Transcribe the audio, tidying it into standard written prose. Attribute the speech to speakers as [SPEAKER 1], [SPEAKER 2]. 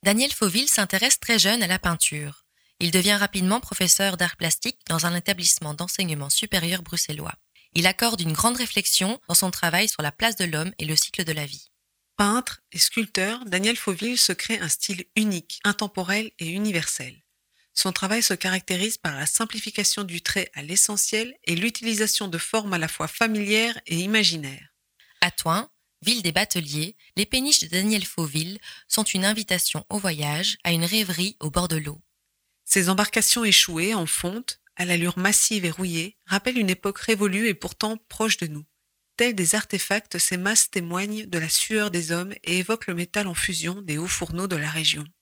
[SPEAKER 1] Daniel Fauville s'intéresse très jeune à la peinture. Il devient rapidement professeur d'art plastique dans un établissement d'enseignement supérieur bruxellois. Il accorde une grande réflexion dans son travail sur la place de l'homme et le cycle de la vie.
[SPEAKER 2] Peintre et sculpteur, Daniel Fauville se crée un style unique, intemporel et universel. Son travail se caractérise par la simplification du trait à l'essentiel et l'utilisation de formes à la fois familières et imaginaires.
[SPEAKER 1] À Thoin, ville des bateliers, les péniches de Daniel Fauville sont une invitation au voyage, à une rêverie au bord de l'eau.
[SPEAKER 2] Ces embarcations échouées en fonte, à l'allure massive et rouillée, rappellent une époque révolue et pourtant proche de nous. Tels des artefacts, ces masses témoignent de la sueur des hommes et évoquent le métal en fusion des hauts fourneaux de la région.